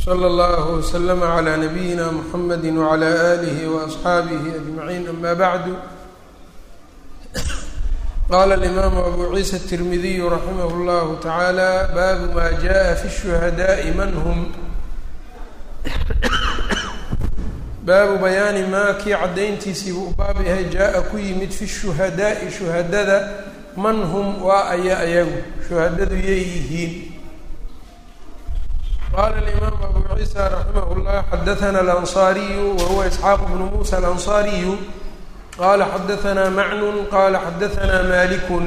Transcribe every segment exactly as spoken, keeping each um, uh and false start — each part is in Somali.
slى اllه وsلم عlى نبيina mحamedi وعlى آlih وأصxaabihi أجمaعين ama bعdu qala الإmam أbu ciisa التirmidiy raximah اllah taعaalى baabu ma jaءa fi الشhuhadaaءi man hm baabu bayaani maa kii caddayntiisii buu baab yahay jaa-a ku yimid fi shuhadaa'i shuhadada man hum waa aya ayagu shuhadadu yay yihiin qaala alimaam abu ciisa raximah llah xadathana alansaariyu wa huwa isxaaq bnu muusa alansaariyu qaala xadahanaa macnun qaala xadahanaa malikun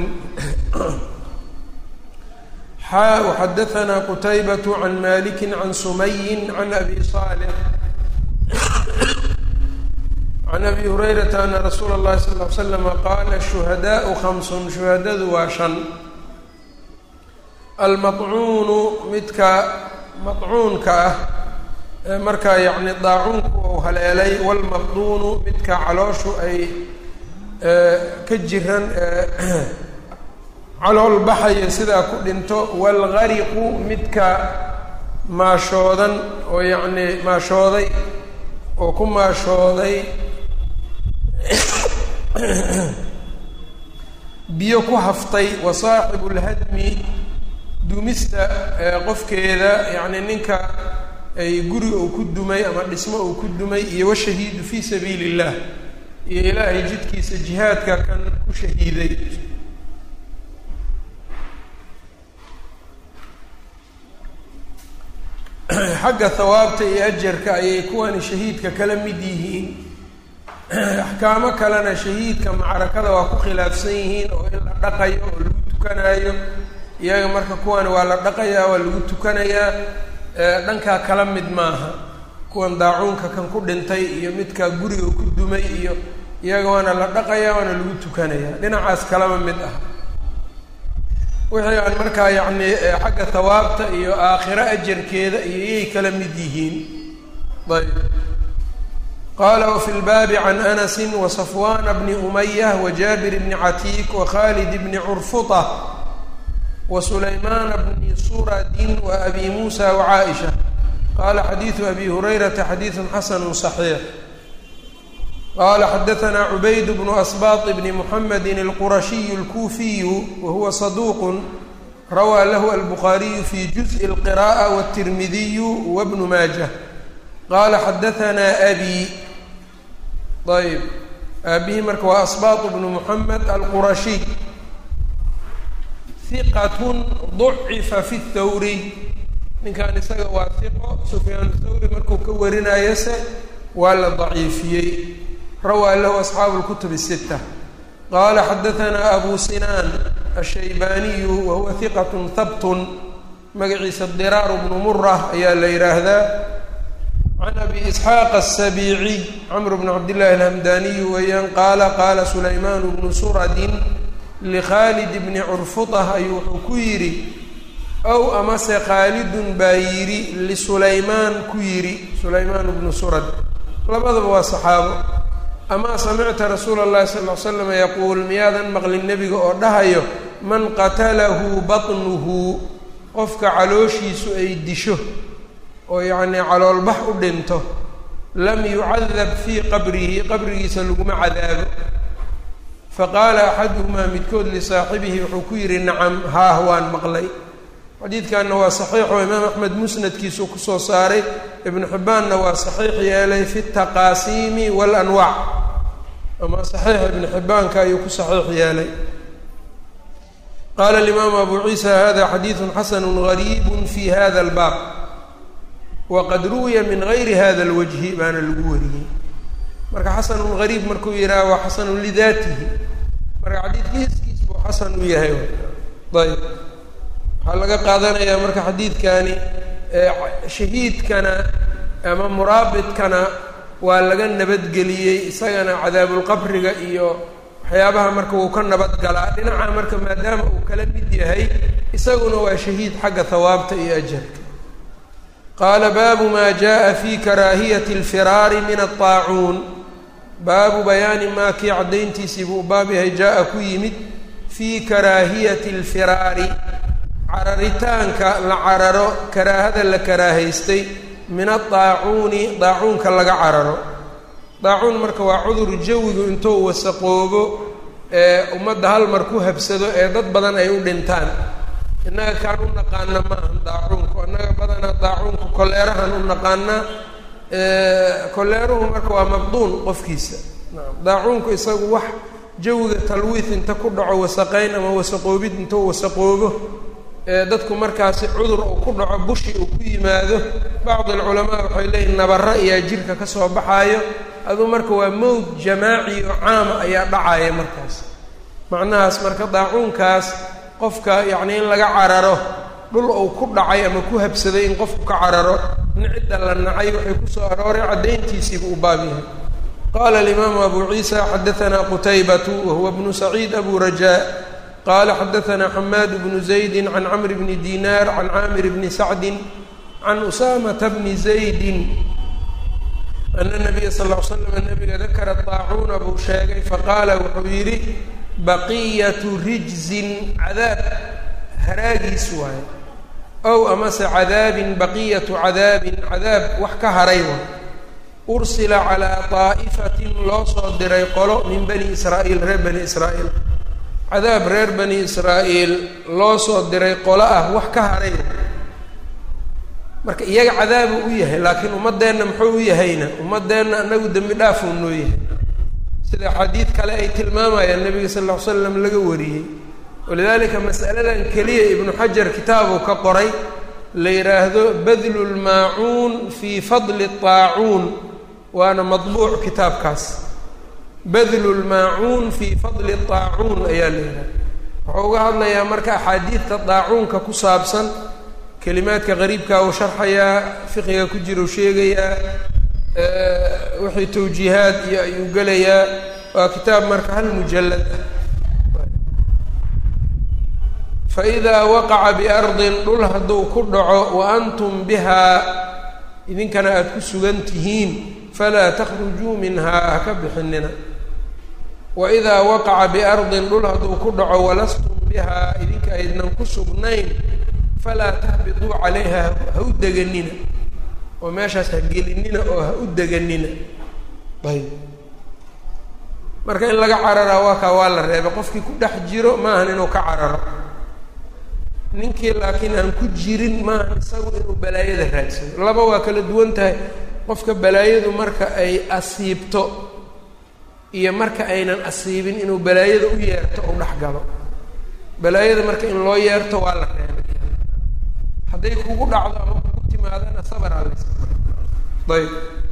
xaa waxadahanaa qutaybatu can maliki can sumayin can abi saalix can abi hurayrata ana rasuula اllahi sal ll ly slama qaala shuhadaau khamsun shuhadadu waa shan almaطcuunu midka maطcuunka ah ee markaa yacni daacuunku ou haleelay walmaqduunu midka calooshu ay ka jiran calool baxaya sidaa ku dhinto waalgariqu midka maashoodan oo yacni maashooday oo ku maashooday biyo ku haftay wa saaxibu lhadmi dumista qofkeeda yacni ninka ay guri uu ku dumay ama dhismo uu ku dumay iyo washahiidu fii sabiili illah iyo ilaahay jidkiisa jihaadka kan ku shahiiday xagga hawaabta iyo ajarka ayay kuwani shahiidka kala mid yihiin axkaamo kalena shahiidka macrakada waa ku khilaafsan yihiin oo in la dhaqayo oo lagu tukanayo iyaga marka kuwani waa la dhaqayaa waa lagu tukanayaa dhankaa kala mid maaha kuwan daacuunka kan ku dhintay iyo midka guriga ku dumay iyo iyaga waana la dhaqayaa waana lagu tukanayaa dhinacaas kalama mid ah wixii aan markaa yacni xagga hawaabta iyo aakhiro ajarkeeda iyo iyay kala mid yihiin ayb qaala wafi lbaabi can anasi wasafwana bni umaya wajaabir bni catiik wakhalid bni curfuta wasulaymaana bni suradin wa abi muusa wacaaisha qaala xadiidu abi hurayrata xadiidun xasanu صaxiix qala xadahanaa cubayd bnu asbaط bni muxamedi alqurashiyu alkuufiyu wahuwa saduuq rawaa lahu albukhaariyu fi juزءi اlqiraءة wالtirmidiyu wabnu maajah qaala xadahanaa abi ayb aabihi marka waa asbaط bnu muxamed alqurashiy hiqatun ducifa fi اthawri ninkan isaga waa hiqo sufyaan thawri markuu ka warinayase waa la daciifiyey rawaa lahu asxaabu اlkutub الsita qaala xadahanaa abu sinaan الshaybaaniyu wahuwa hiqat habtun magaciisa diraaru bnu murah ayaa la yidhaahdaa can abi isxaaq الsabiiciy camr bn cabdillahi alhamdaniyu weeyaan qaala qaala sulaymaan bnu suradin likhaalid bni curfuطah ayuu wuxuu ku yidhi ow amase khaalidun baa yidhi lisulaymaan ku yidhi sulaymaan bnu surad labadaba waa saxaabo amaa samicta rasuula اllahi sal ll slam yaquul miyaadan maqlin nebiga oo dhahayo man qatalahu batnuhu qofka calooshiisu ay disho oo yacnii caloolbax u dhinto lam yucadab fii qabrihi qabrigiisa laguma cadaabo faqaala axaduhumaa midkood lisaaxibihi wuxuu ku yidhi nacam haah waan maqlay xadiidkanna waa saxiixoo imaam axmed musnadkiisuu kusoo saaray ibnu xibbaanna waa saxiix yeelay fi taqaasiimi waalanwaac ama saxiix ibnu xibbaanka ayuu ku saxiix yeelay qaala alimaamu abu ciisa hada xadiidun xasanu gariibu fi hada albaab waqad ruwiya min gayri hada alwajhi baana lagu wariyey marka xasanun gariib markuu yidhaha waa xasanun lidaatihi marka xadiidka hiskiis buu xasan u yahay ayb waxaa laga qaadanayaa marka xadiidkani shahiidkana ama muraabidkana waa laga nabadgeliyey isagana cadaabulqabriga iyo waxyaabaha marka wuu ka nabadgalaa dhinaca marka maadaama uu kala mid yahay isaguna waa shahiid xagga hawaabta iyo ajarka qaala baabu ma jaءa fi karaahiyati اlfiraari min aلطaacuun baabu bayaani maa kii caddayntiisii buu baab yahay jaa-a ku yimid fii karaahiyati اlfiraari cararitaanka la cararo karaahada la karaahaystay min adaacuuni daacuunka laga cararo daacuun marka waa cudur jawigu intuu wasaqoobo ee ummadda hal mar ku habsado ee dad badan ay u dhintaan innaga kaan u naqaana ma ahan daacuunku innaga badanaa daacuunku koleerahan u naqaanaa koleeruhu marka waa mabduun qofkiisa daacuunku isagu wax jawiga talwiith inta ku dhaco wasaqayn ama wasaqoobid intuu wasaqoobo dadku markaasi cudur uu ku dhaco bushi uu ku yimaado bacd alculamaa waxay leeyihin nabara ayaa jirka ka soo baxaayo aduu marka waa mowd jamaaci oo caama ayaa dhacaya markaas macnahaas marka daacuunkaas qofka yacni in laga cararo dhul uu ku dhacay ama ku habsaday in qofku ka cararo nicida la nacay waxay ku soo arooray caddayntiisiiba u baab yahay qaala alimaamu abu ciisa xadaanaa qutaybatu wahuwa bnu saciid abu rajaa qala xadaanaa xamaad bnu zaydi can camr bni dinaar can caamir bni sacdi can usaamata bni zaydi ana nabiya sal l slam nabiga dakara daacuuna buu sheegay faqaala wuxuu yidhi baqiyatu rijzin cadaab haraagiis waaye ow amase cadaabin baqiyatu cadaabin cadaab wax ka haray waay ursila calaa daa'ifatin loo soo diray qolo min bani israa'iil reer bani israa'iil cadaab reer bani israa'iil loo soo diray qolo ah wax ka haray marka iyaga cadaabuu u yahay laakiin ummaddeenna muxuu u yahayna ummaddeenna anagu dembi dhaafuu noo yahay sida xadiid kale ay tilmaamayaan nabiga sal ll ly slam laga wariyey walidaalika mas'aladan keliya ibnu xajar kitaabuu ka qoray la yidhaahdo badlu lmaacuun fii fadli طaacuun waana madbuuc kitaabkaas badlu lmaacuun fii fadli طaacuun ayaa la yidhaha wuxuu uga hadlayaa marka axaadiidta daacuunka ku saabsan kelimaadka qariibkaa uu sharxayaa fiqiga ku jira u sheegayaa wixii tawjiihaad iyo ayuu gelayaa waa kitaab marka hal mujallad ah faidaa waqaca biardin dhul hadduu ku dhaco wa antum bihaa idinkana aada ku sugan tihiin falaa takhrujuu minhaa ha ka bixinina waidaa waqaca biardin dhul hadduu ku dhaco walastum bihaa idinka aydnan ku sugnayn falaa tahbituu calayha ha u deganina oo meeshaas ha gelinina oo ha u deganina ayb marka in laga cararaa waa kaa waa la reebay qofkii ku dhex jiro maahan inuu ka cararo ninkii laakiin aan ku jirin maahan isagu inuu balaayada raadsado laba waa kala duwan tahay qofka balaayadu marka ay asiibto iyo marka aynan asiibin inuu balaayada u yeerto ou dhex galo balaayada marka in loo yeerto waa la reebay hadday kugu dhacdo ama kugu timaadana sabar alas ayb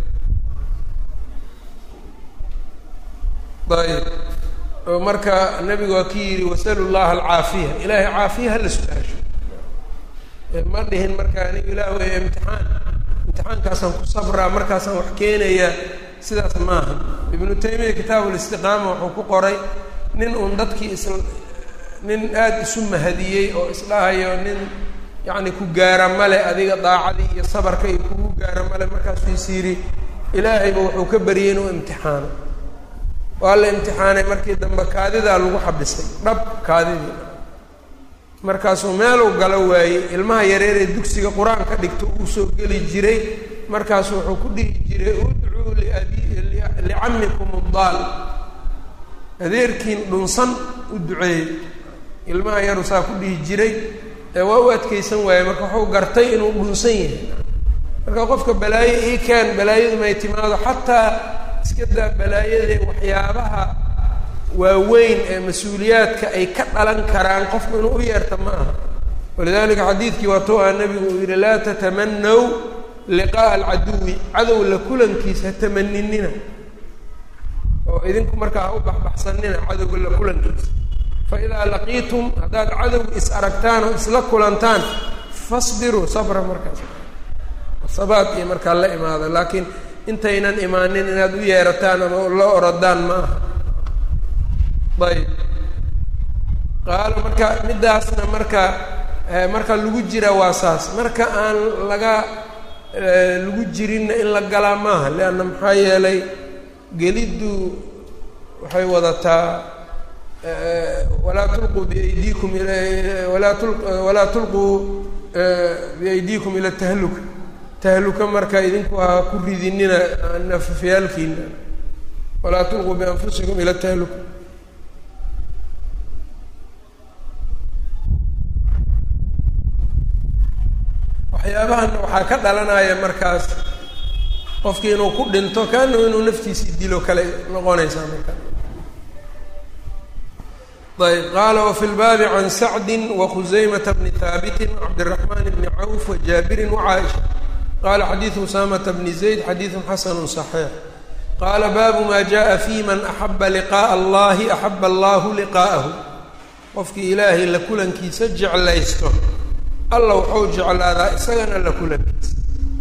ayb oo marka nabigu waa ki yidhi wasalu llaha alcaafiya ilaahay caafiya hala su-aasho ma dhihin marka anigu ilaah wey imtixaan imtixaankaasaan ku sabraa markaasaan wax keenayaa sidaas maaha ibnu taymiya kitaabu listiqaama wuxuu ku qoray nin uun dadkii is nin aada isu mahadiyey oo isdhahayo nin yacni ku gaara male adiga daacadii iyo sabarka iyo kugu gaara male markaasuu is yidhi ilaahayba wuxuu ka bariyey inuu imtixaano waa la imtixaanay markii dambe kaadidaa lagu xabisay dhab kaadidii markaasuu meeluu galo waayey ilmaha yareer ee dugsiga qur-aanka dhigto uu soo geli jiray markaasuu wuxuu ku dhihi jiray udcuu liabi licamikum addaal adeerkiin dhunsan u duceeyey ilmaha yaru saa ku dhihi jiray ee waa u adkaysan waayey marka wuxuu gartay inuu dhunsan yahay marka qofka balaayo ii keen balaayadu may timaado xataa iska daa balaayadee waxyaabaha waaweyn ee mas-uuliyaadka ay ka dhalan karaan qofku inuu u yeerta ma aha walidalika xadiidkii waa to-a nabigu uu yihi laa tatamanaw liqaa'a alcaduwi cadow la kulankiisa ha tamaninina oo idinku markaa ha u baxbaxsanina cadowga la kulankiisa fa idaa laqiitum haddaad cadow is aragtaan oo isla kulantaan fasbiruu sabra markaas sabaad iyo markaa la imaada laakiin intaynan imaanin inaad u yeerataan ama la orodaan ma aha ayb qaalo marka middaasna marka marka lagu jira waa saas marka aan laga lagu jirinna in la galaa maaha leanna maxaa yeelay geliddu waxay wadataa walaa tulquu biaydiikum walaa tu walaa tulquu biaydiikum ila tahluka tahluka marka idinku ha ku ridinina nafafyaalkiina walaa tulquu bianfusikum ila tahluka. waxyaabahan waxaa ka dhalanaya markaas qofkii inuu ku dhinto kaana inuu naftiisii dilo kale noqonaysaa marka. ayb qaala wafi lbaabi can sacdi wakhuzaymata bni haabiti wcabdiraxmaan bni cawf wajaabirin wacaaisha qala xadiidu usaamata bni zayd xadiidu xasanu صaxiix. qaala baabu ma jaءa fi man axaba liqaaءa allahi axaba allahu liqaa'ahu. qofkii ilaahay la kulankiisa jeclaysto alla wuxuu jeclaadaa isagana la kulankiisa.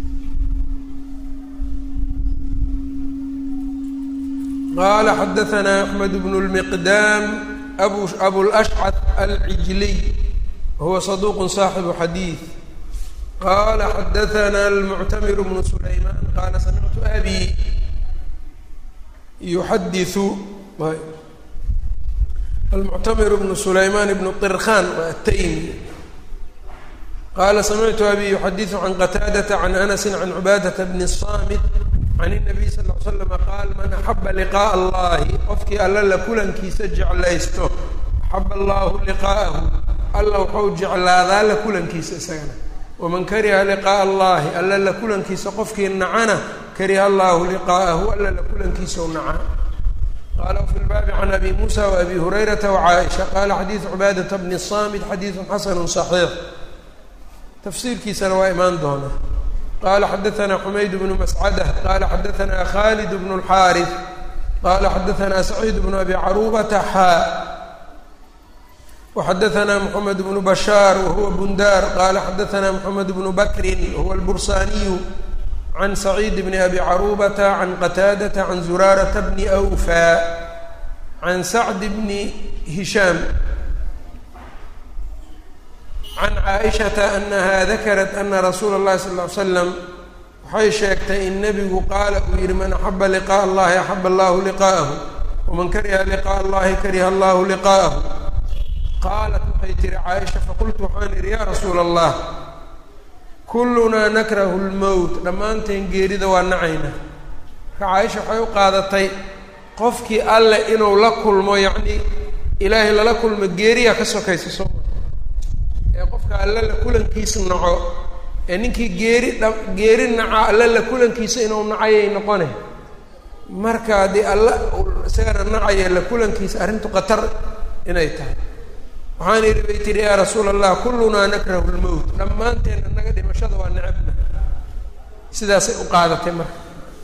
qaala xadaanaa axmed bnu lmiqdaam abu abulashcad alcijliy huwa saduuq saaxibu xadiid. qaala xadaanaa almuctamir bnu sulaymaan qaala samictu abi yuxadiu almuctamir bnu sulaymaan bnu طirkhan waa ataymi qaala samictu abi yuxadiثu can qataadata can anasi can cubaadata bni الصaamit can الnabiy sal ll ly slam qaal man axaba liqaaءa allahi qofkii alla la kulankiisa jeclaysto axaba allahu liqaa'ahu alla wuxuu jeclaadaa la kulankiisa isagana. waman kariha liqaaءa allahi alla la kulankiisa qofkii nacana kariha allahu liqaa'ahu alla la kulankiisa u naca. qaala wfi lbaabi can abi muusa waabi hurayrata wacaaisha qaala xadiidu cubaadata bni الصaamit xadiidu xasanu صaxiix. tafsiirkiisana waa imaan doona. qaala xadaanaa xumayd bnu mascada qaala xadaanaa khalid bnu اlxaariث qaala xadaanaa saciid bnu abi caruubata xaa waxadaanaa moxamed bnu bashaar wahuwa bundaar qaala xadaanaa moxamed bnu bakrin huwa albursaaniyu can saciid bni abi caruubata can qataadata can zuraarata bni awfaa can sacd bni hishaam can caaishata anaha dakarat ana rasuula اllahi sal ly slam waxay sheegtay in nebigu qaala uu yihi man axaba liqaaءa allahi axaba allahu liqaa'ahu waman kariha liqaaءa allahi kariha allahu liqaa'ahu. qaalat waxay tihi caaisha faqultu waxaan idhi yaa rasuula allah kullunaa nakrahu lmowt dhammaanteen geerida waa nacayna. marka caaisha waxay u qaadatay qofkii alle inuu la kulmo yacni ilaahay lala kulmo geeriyaa ka sokaysa soo ee qofka alle la kulankiisa naco ee ninkii geeri dha geeri naca alle la kulankiisa inuu nacayay noqone marka haddii alla isagana nacaya la kulankiisa arrintu qatar inay tahay. waxaan idhi bay tihi yaa rasuula allah kullunaa nakrahu lmowt dhammaanteen annaga dhimashada waa necabna. sidaasay u qaadatay marka.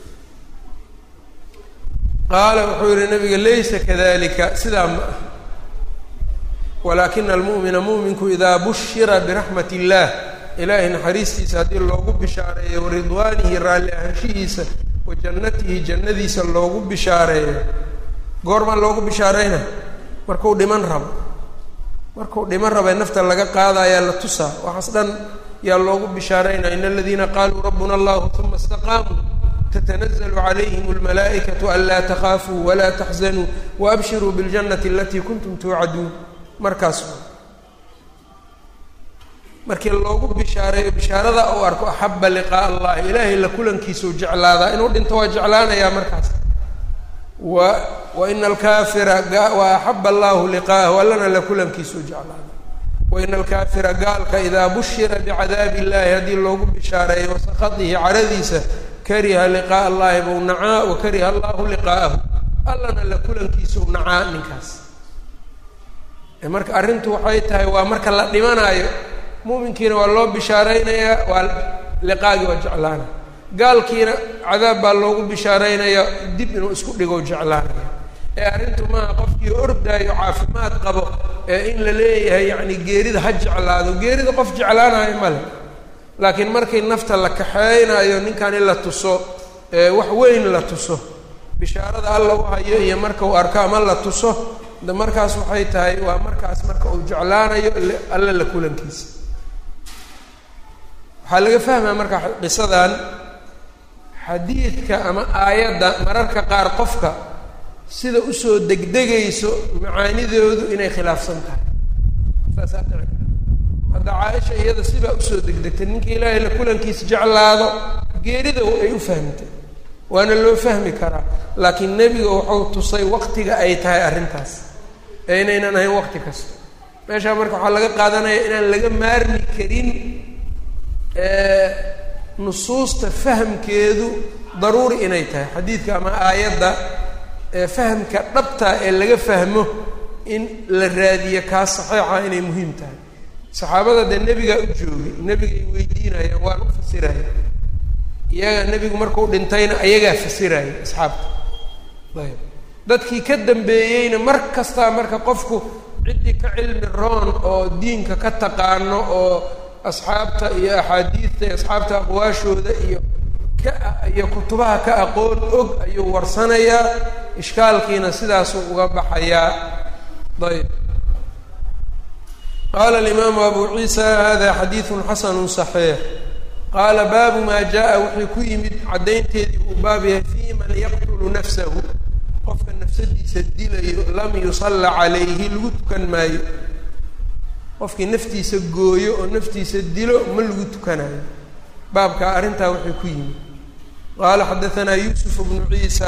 qaala wuxuu yihi nabiga laysa kadalika sidaa ma ah walaakina almu'mina mu'minku idaa bushira biraxmat illaah ilaahay naxariistiisa haddii loogu bishaareeyo waridwaanihi raalli ahaanshihiisa wa jannatihi jannadiisa loogu bishaareeyo goormaa loogu bishaareyna markuu dhiman rabo markuu dhiman raba nafta laga qaadayaa la tusaa waxaas dhan yaa loogu bishaareynaa in aladiina qaaluu rabbuna allahu uma istaqaamuu tatanazalu calayhim almalaa'ikatu anlaa takhaafuu walaa taxzanuu waabshiruu biاljannati alatii kuntum tuucaduun. markaas markii loogu bishaareeyo bishaarada uu arko axaba liqaaءa allahi ilaahay la kulankiisau jeclaadaa inuu dhinto waa jeclaanayaa markaas. wa waina alkaafira wa axaba allahu liqaa'ahu allana la kulankiisau jeclaada. waina alkaafira gaalka idaa bushira bicadaabi illahi haddii loogu bishaareeyo wasakadihi caradiisa kariha liqaaءa allahi bau nacaa wa kariha allahu liqaa'ahu allana la kulankiisau nacaa ninkaas. marka arrintu waxay tahay waa marka la dhimanaayo mu'minkiina waa loo bishaareynayaa waa liqaagii waa jeclaana gaalkiina cadaab baa loogu bishaareynayaa dib inuu isku dhigo jeclaanaya. ee arrintu maaha qofkii ordaayo caafimaad qabo ee in la leeyahay yacni geerida ha jeclaado geerida qof jeclaanayo male laakiin markii nafta la kaxeynayo ninkan in la tuso ee wax weyn la tuso bishaarada alla u hayo iyo marka uu arko ama la tuso de markaas waxay tahay waa markaas marka uu jeclaanayo alla la kulankiisa. waxaa laga fahmaa marka qisadan xadiidka ama aayadda mararka qaar qofka sida usoo degdegayso macaanidoodu inay khilaafsan tahay saasaa dhici karta hadda caaisha iyada sidaa usoo degdegtay ninka ilaahay la kulankiisa jeclaado geerida ay u fahmtay waana loo fahmi karaa laakiin nebiga wuxuu tusay waqtiga ay tahay arrintaas ee inaynan ahayn waqti kasta meeshaa marka waxaa laga qaadanaya inaan laga maarmi karin nusuusta fahamkeedu daruuri inay tahay xadiidka ama aayadda fahamka dhabta ee laga fahmo in la raadiyo kaa saxiixa inay muhiim tahay saxaabada dee nebigaa u joogay nebiga ay weydiinayaan waan u fasiraya iyaga nebigu markuu dhintayna ayagaa fasiraya asxaabta ayb dadkii ka dambeeyeyna mar kastaa marka qofku ciddii ka cilmi roon oo diinka ka taqaano oo asxaabta iyo axaadiidta iyo asxaabta aqwaashooda iyo ka iyo kutubaha ka aqoon og ayuu warsanayaa ishkaalkiina sidaasuu uga baxayaa ayb qaala alimaamu abu ciisa hada xadiidun xasanu صaxiix qaala baabu maa jaa wuxuu ku yimid caddaynteedii uu baab yahay fii man yaqtulu nafsahu qofka nafsadiisa dilayo lam yusalla calayhi lagu tukan maayo qofkii naftiisa gooyo oo naftiisa dilo ma lagu tukanayo baabkaa arrintaa wuxuu ku yimid qaala xadaanaa yuusuf bnu ciisa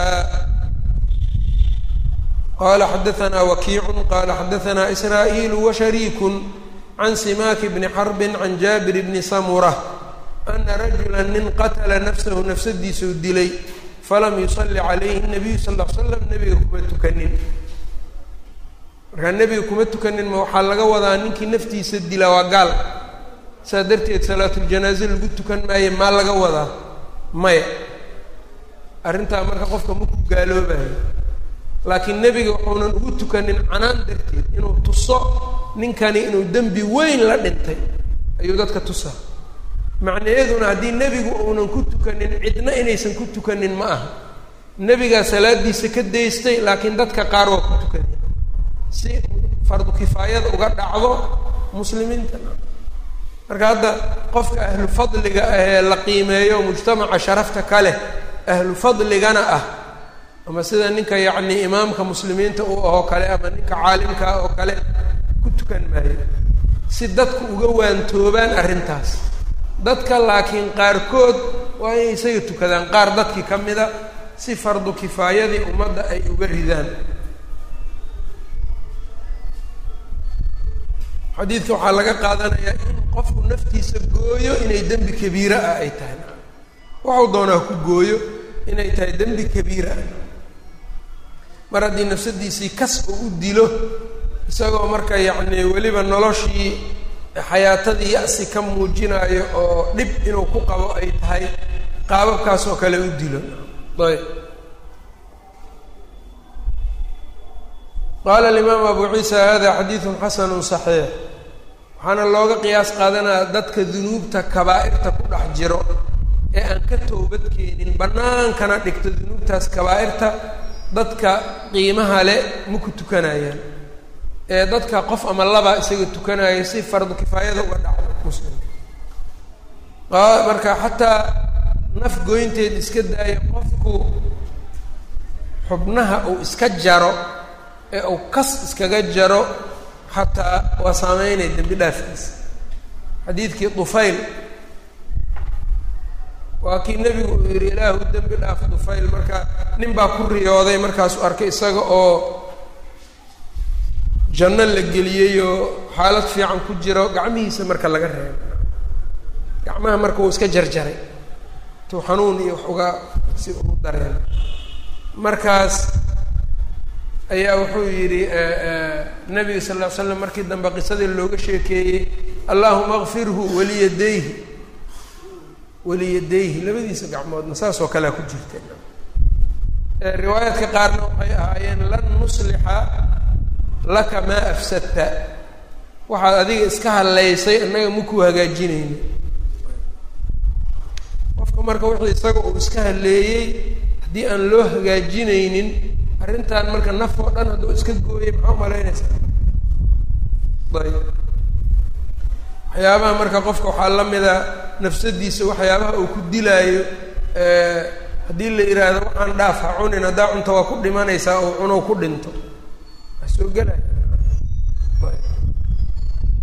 qala xadaanaa wakiicun qala xadaanaa israa'iilu washariikun can simaaki bni xarbin can jaabir bni samura ana rajula nin qatala nafsahu nafsadiisuu dilay falam yusalli calayhi nabiyu sal l slam nebiga kuma tukanin markaa nebiga kuma tukanin ma waxaa laga wadaa ninkii naftiisa dila waa gaal saa darteed salaatuljanaaze lagu tukan maayo maa laga wadaa maya arrintaa marka qofka maku gaaloobayo laakiin nebiga wuxuunan ugu tukanin canaan darteed inuu tuso ninkani inuu dembi weyn la dhintay ayuu dadka tusaa macnaheeduna haddii nebigu uunan ku tukanin cidna inaysan ku tukanin ma aha nebigaa salaadiisa ka daystay laakiin dadka qaar waa ku tukanay si fardu kifaayada uga dhacdo muslimiinta marka hadda qofka ahlu fadliga ah ee la qiimeeyo mujtamaca sharafta ka leh ahlu fadligana ah ama sida ninka yacni imaamka muslimiinta u ahoo kale ama ninka caalimka ah oo kale ku tukan maayo si dadku uga waantoobaan arrintaas dadka laakiin qaarkood waa inay isaga tukadaan qaar dadkii ka mida si fardu kifaayadii ummadda ay uga ridaan xadiidka waxaa laga qaadanayaa in qofku naftiisa gooyo inay dembi kabiira ah ay tahay waxuu doonaa ku gooyo inay tahay dembi kabiira ah mar haddii nafsadiisii kas oo u dilo isagoo marka yacni weliba noloshii xayaatadii ya-si ka muujinayo oo dhib inuu ku qabo ay tahay qaababkaas oo kale u dilo ayb qaala alimaam abu ciisa hada xadiidun xasanu صaxiix waxaana looga qiyaas qaadanaya dadka dunuubta kabaa'irta ku dhex jiro ee aan ka toobad keenin bannaankana dhigto dunuubtaas kabaa'irta dadka qiimaha le ma ku tukanayaan ee dadka qof ama laba isaga tukanaya si fardu kifaayada uga dhacdo muslimka marka xataa naf goynteed iska daaya qofku xubnaha uu iska jaro ee uu kas iskaga jaro xataa waa saameynay dembi dhaafkiisa xadiidkii dufayl waa kii nebigu uu yihi ilaahu dembi dhaaf dufayl marka nin baa ku riyooday markaasuu arkay isaga oo janno la geliyey oo xaalad fiican ku jiro gacmihiisa marka laga reebo gacmaha marka uu iska jarjaray tuu xanuun iyo wax uga si ugu dareen markaas ayaa wuxuu yidhi nabiga sal lla ly slam markii dambe qisadii looga sheekeeyey allahuma akfirhu waliyadayhi waliyadayhi labadiisa gacmoodna saas oo kalea ku jirta riwaayaadka qaarna waxay ahaayeen lan nuslixa laka maa afsadta waxaad adiga iska hadlaysay innaga makuu hagaajinayni qofka marka wuxuu isaga uu iska hadleeyey haddii aan loo hagaajinaynin arrintan marka naf oo dhan hadduu iska gooyay maxaa umalaynaysaa ayb waxyaabaha marka qofka waxaa la mida nafsadiisa waxyaabaha uu ku dilaayo haddii la yidhaahdo waxaan dhaaf ha cunin haddaa cunta waa ku dhimanaysaa oo cunow ku dhinto waa soo gelaya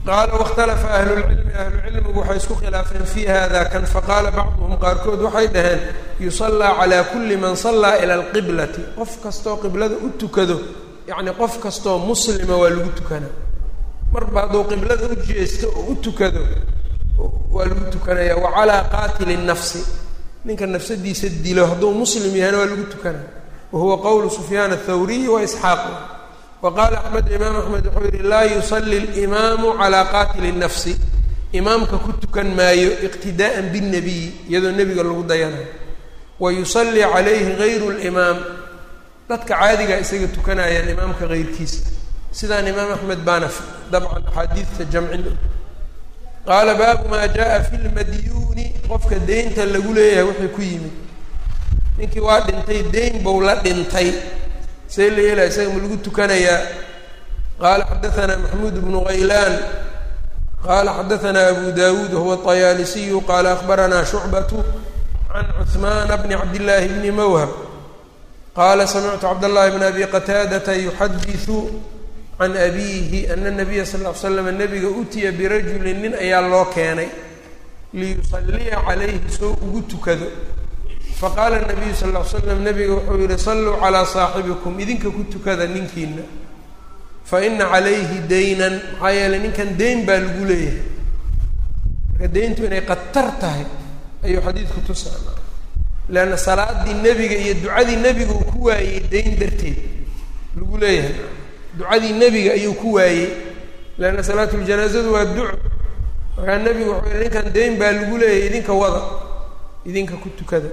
qaala wاkhtalafa ahlu lcilmi ahlu cilmigu waxay isku khilaafeen fi hada kan faqaala bacduhum qaarkood waxay dhaheen yusallaa calaa kulli man sallaa ila alqiblati qof kastoo qiblada u tukado yacni qof kastoo muslima waa lagu tukanaa marba hadduu qiblada u jeesto oo u tukado waa lagu tukanaya wa calaa qaatili nafsi ninka nafsadiisa dilo hadduu muslim yahayna waa lagu tukanaa wa huwa qowlu sufyaan athawriyi wa isxaaq wa qaala axmed imaam axmed wuxuu yihi laa yusalli اlimaamu calaa qaatili nafsi imaamka ku tukan maayo iqtidaa'an biاnnabiyi iyadoo nebiga lagu dayanayo wa yusallii calayhi gayru limaam dadka caadigaa isaga tukanayaan imaamka hayrkiisa sidaan imaam axmed baana dabcan axaadiidta jamcin qaala baabu maa jaa fi lmadyuuni qofka deynta lagu leeyahay wixii ku yimid ninkii waa dhintay deyn bou la dhintay see la yeelaya isaga ma lagu tukanayaa qaala xadaanaa maxmuud bnu haylaan qaala xadaanaa abu dawuud wahuwa طayaalisiyu qaala akhbaranaa shucbatu can cuثmaana bni cabdillaahi bni mawhab qaala samictu cabdاllahi bn abi qataadata yuxadiثu can abiihi ana nabiya sal l l slam nabiga utiya birajulin nin ayaa loo keenay liyusalliya calayhi soo ugu tukado faqaala nabiyu sal l l slam nabiga wuxuu yihi salluu calaa saaxibikum idinka ku tukada ninkiina fa ina calayhi daynan maxaa yeeley ninkan deyn baa lagu leeyahay marka deyntu inay qatar tahay ayuu xadiidku tusaana leanna salaadii nebiga iyo ducadii nebiga uu ku waayey deyn darteed lagu leeyahay ducadii nebiga ayuu ku waayey leanna salaatuljanazadu waa duco markaa nebigu wuxuu yihi ninkan deyn baa lagu leeyahay idinka wada idinka ku tukada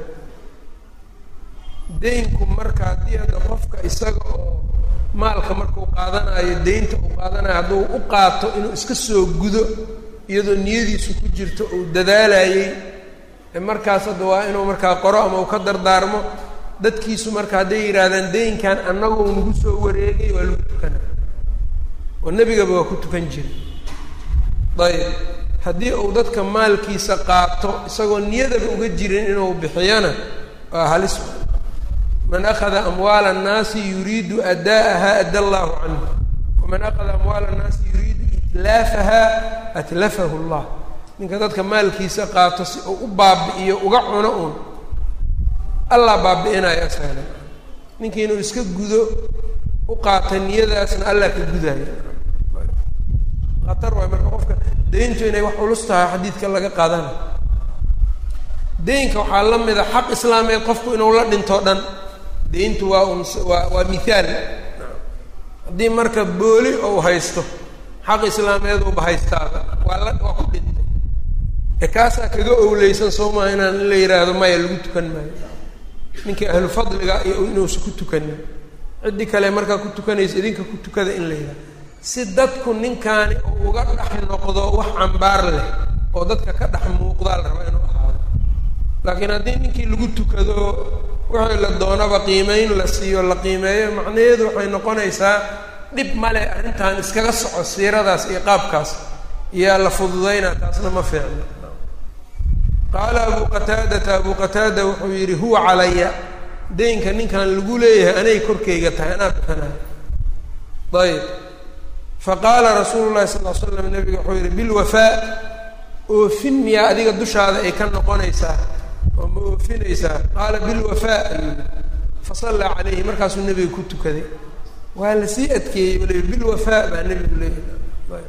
deynku marka haddii hadda qofka isaga oo maalka markuu qaadanayo deynta uu qaadanayo hadduu u qaato inuu iska soo gudo iyadoo niyadiisu ku jirto uu dadaalayey markaas hadda waa inuu markaa qoro ama uu ka dardaarmo dadkiisu marka hadday yidhaahdaan deynkan annagoo nagu soo wareegay waa lagu tukanaa oo nebigaba waa ku tukan jiray ayib haddii uu dadka maalkiisa qaato isagoo niyadaba uga jirin inuu bixiyana waa halis man akhada amwaala annaasi yuriidu ada'aha adda allahu canhu waman akhada amwaala annaasi yuriidu itlaafaha atlafahu llah ninka dadka maalkiisa qaato si uu u baabi'iyo uga cuno uun allah baabi'inayo asagana ninkii inuu iska gudo u qaata niyadaasna allah ka gudaayo khatar waay marka qofka deyntu inay wax culus tahay xadiidka laga qaadana deynka waxaa la mida xaq islaameed qofku inuu la dhinto dhan deyntu waa un waa waa mithaal haddii marka booli ou haysto xaq islaameed uba haystaaba waa la waa ku dhintay ee kaasaa kaga owleysan soo maha inaan in la yidhaahdo maya lagu tukan maayo ninkii ahlu fadliga iyo inuusa ku tukanin ciddii kale markaa ku tukanaysa idinka ku tukada in la yidhahdo si dadku ninkaani uu uga dhex noqdo wax cambaar leh oo dadka ka dhex muuqdaa la rabaa inuu ahaado laakiin haddii ninkii lagu tukado wixii la doonaba qiimeyn la siiyo la qiimeeyo macnaheedu waxay noqonaysaa dhib male arrintan iskaga soco siiradaas iyo qaabkaas iyaa la fududaynaa taasna ma fiicno qaala abu qataadata abu qataada wuxuu yidhi huwa calaya deynka ninkan lagu leeyahay anay korkayga tahay anaa bixinayo ayb faqaala rasuulu llahi sal l slam nabiga wuxuu yihi bilwafaa oofin miyaa adiga dushaada ay ka noqonaysaa oo ma oofinaysaa qaala bilwafaa ayuu fasallaa calayhi markaasuu nebiga ku tukaday waa la sii adkeeyey waliba bilwafaa baa nebigu leeyahay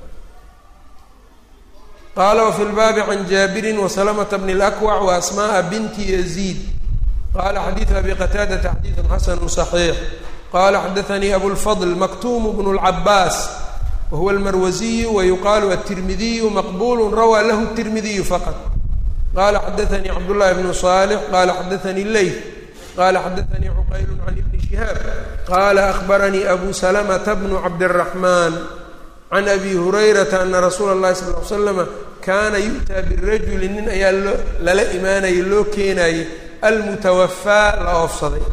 qaala wafi lbaabi can jaabirin wasalamata bni اlakwac waasmaءa binti yaziid qala xadiidu abi qataadata xadiidu xasanu صaxiix qala xadaanii abulfadl maktuum bnu اlcabaas wahuwa almarwaziyu wayuqaalu aلtirmidiyu maqbulu rawaa lahu الtirmidiyu faqط qala xadaanii cabdullahi bnu صaalix qala xadaanii leyth qala xadaanii cuqayl can ibni shihaab qala ahbaranii abu salamata bnu cabdالraxman can abi hurayrata ana rasuula اllahi sal l slama kaana yu'taa birajuli nin ayaa loo lala imaanayay loo keenayay almutawafaa la oofsaday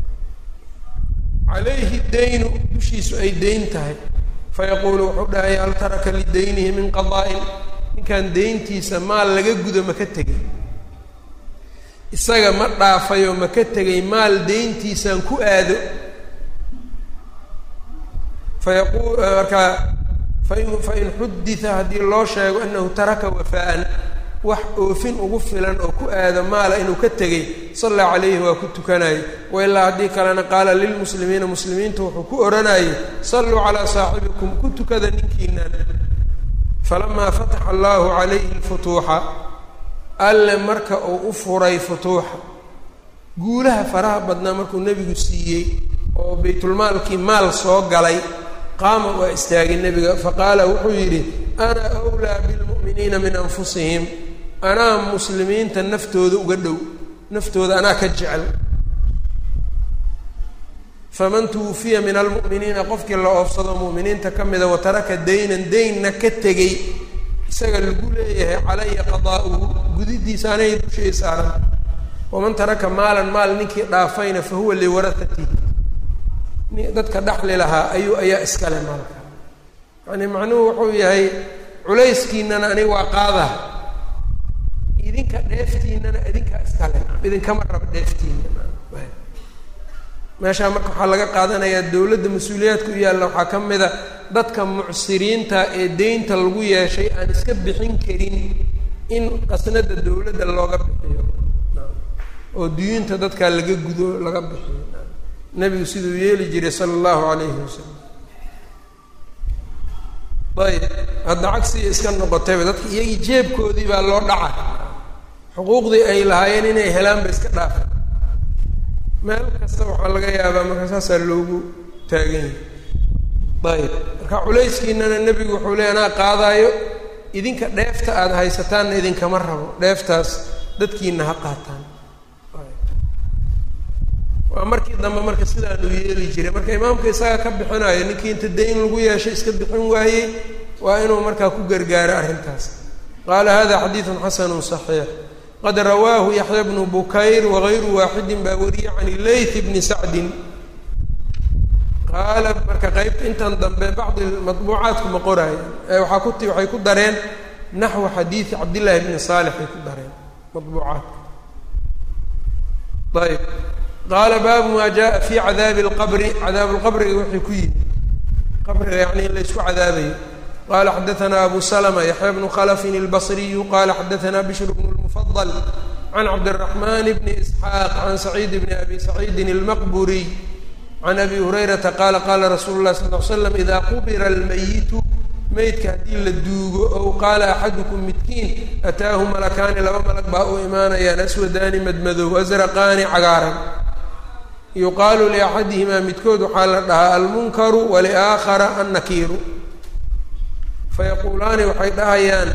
calayhi daynu dushiisu ay deyn tahay fayaquulu wuxuu dhahay hal taraka lidaynihi min qadaa'in ninkan deyntiisa maal laga gudo ma ka tegay isaga ma dhaafayoo ma ka tegay maal deyntiisaan ku aado fayaqu markaa fain fain xudita haddii loo sheego annahu taraka wafaa'an wax oofin ugu filan oo ku aada maala inuu ka tegey sallaa calayhi waa ku tukanayay wailaa haddii kalena qaala lilmuslimiina muslimiinta wuxuu ku odhanayay salluu calaa saaxibikum ku tukada ninkiinan falamaa fataxa allaahu calayhi lfutuuxa alle marka uu u furay futuuxa guulaha faraha badnaa markuu nebigu siiyey oo baytulmaalkii maal soo galay qaama waa istaagay nebiga faqaala wuxuu yidhi ana awlaa bilmu'miniina min anfusihim anaa muslimiinta naftooda uga dhow naftooda anaa ka jecel faman tuwufiya min almu'miniina qofkii la oofsado mu'miniinta ka mida wa taraka daynan daynna ka tegey isaga lagu leeyahay calaya qadaa'uhu gudidiisa anay dushay saaran waman taraka maalan maal ninkii dhaafayna fa huwa liwarahatihi dadka dhaxli lahaa ayuu ayaa iskale maalka yani macnuhu wuxuu yahay culayskiinana aniga waa qaadaa idinka dheeftiinana idinkaa iskale idinkama raba dheeftiina meeshaa marka waxaa laga qaadanayaa dowladda mas-uuliyaadka u yaalla waxaa ka mid a dadka mucsiriinta ee deynta lagu yeeshay aan iska bixin karin in qasnada dowladda looga bixiyo oo duyuunta dadkaa laga gudo laga bixiyo nebigu siduu yeeli jiray sala allahu calayhi wasalam ayb hadda cagsiga iska noqotayba dadka iyagii jeebkoodii baa loo dhaca xuquuqdii ay lahaayeen inay helaan ba iska dhaafa meel kasta waxaa laga yaabaa marka saasaa loogu taagan yahay ayb marka culayskiinana nebigu wuxuu leey anaa qaadaayo idinka dheefta aada haysataanna idinkama rabo dheeftaas dadkiina ha qaataan waa markii dambe marka sidaanuu yeeli jiray marka imaamka isaga ka bixinayo ninkii inta dayn lagu yeeshay iska bixin waayey waa inuu markaa ku gargaaro arrintaas qaala hada xadiidun xasanun saxiix qad rawaahu yaxya bnu bukayr wagayru waaxidin baa wariyey can ilayth bni sacdin qaala marka qeybta intan dambe bacdi matbuucaadku ma qoraayo ee waxaa kuti waxay ku dareen naxwu xadiidi cabdillaahi bni saalix ay ku dareen matbuucaadka ayb qaala baabu maa jaءa fi cadaabi اlqabri cadaabu lqabriga wixii ku yimi qabriga yani in la ysku cadaabayo qala xadaثna abu slma yaxya bnu khlfin اlbصriyu qala xadaثna bishr bn اlmufadl can cabdالرaحman bni isxaaq can saciid bni abi saciidin اlmaqburiy can abi hurayrata qaala qaala rasuulu اlah sal ly slam ida qubira اlmayitu meydka haddii la duugo ow qaala axadukum midkiin ataahu malakaani laba malag baa u imaanayaan aswadaani madmadow asraqaani cagaaran yuqaalu liaxadihimaa midkood waxaa la dhahaa almunkaru waliaakhara annakiiru fayaquulaani waxay dhahayaan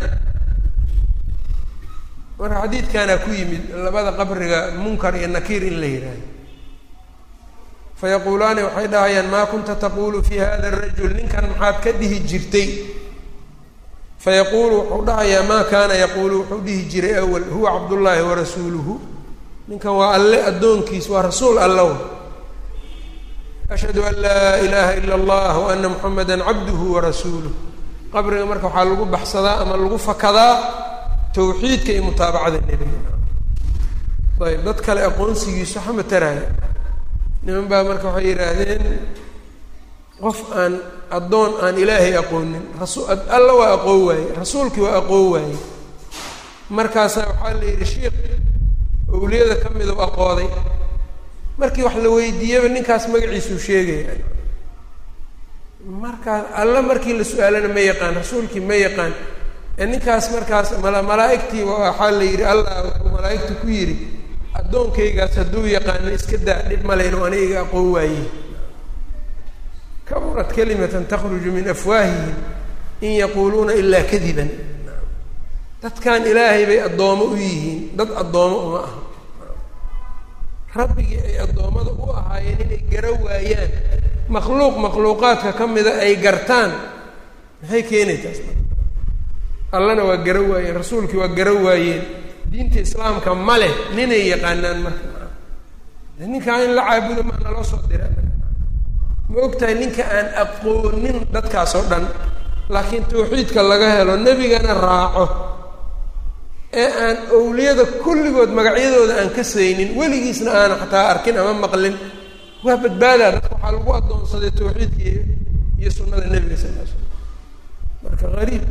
marka xadiidkaana ku yimid labada qabriga munkar iyo nakiir in la yidhaaho fayaquulaani waxay dhahayaan maa kunta taquulu fi hada arajul ninkan maxaad ka dhihi jirtay fayaquulu wuxuu dhahayaa maa kaana yaquulu wuxuu dhihi jiray awal huwa cabdullaahi warasuuluhu ninkan waa alle addoonkiis waa rasuul alla ashhadu an laa ilaaha ila allah wa ana muxamada cabduhu warasuuluh qabriga marka waxaa lagu baxsadaa ama lagu fakadaa tawxiidka iyo mutaabacada nebiga ayb dad kale aqoonsigiisu xama taraaya niman baa marka waxay yidhaahdeen qof aan addoon aan ilaahay aqoonin rasu alla waa aqoon waaye rasuulkii waa aqoon waaye markaasaa waxaa la yidhi sheikh owliyada ka mida u aqooday markii wax la weydiiyaba ninkaas magaciisuu sheegaya markaas alla markii la su-aalana ma yaqaan rasuulkii ma yaqaan ee ninkaas markaas mala malaa-igtii waxaa la yidhi allah wuxuu malaa-igta ku yidhi addoonkaygaas hadduu yaqaano iska daa dhib malayno aniga aqoon waaye kaburat kalimatan takhruju min afwaahihim in yaquuluuna ilaa kadiban dadkan ilaahay bay addoomo u yihiin dad addoomo uma aha rabbigii ay addoommada u ahaayeen inay gara waayaan makhluuq makhluuqaadka ka mida ay gartaan maxay keenaytaas allana waa gara waayeen rasuulkii waa gara waayeen diinta islaamka ma leh ninay yaqaanaan marka ninkaa in la caabudo maana loo soo dira ma ogtahay ninka aan aqoonin dadkaas oo dhan laakiin tawxiidka laga helo nebigana raaco ee aan owliyada kulligood magacyadooda aan ka saynin weligiisna aan xataa arkin ama maqlin waa badbaadaa dadka waxaa lagu addoonsaday tawxiidka iyo sunnada nebiga sal l slam marka qariib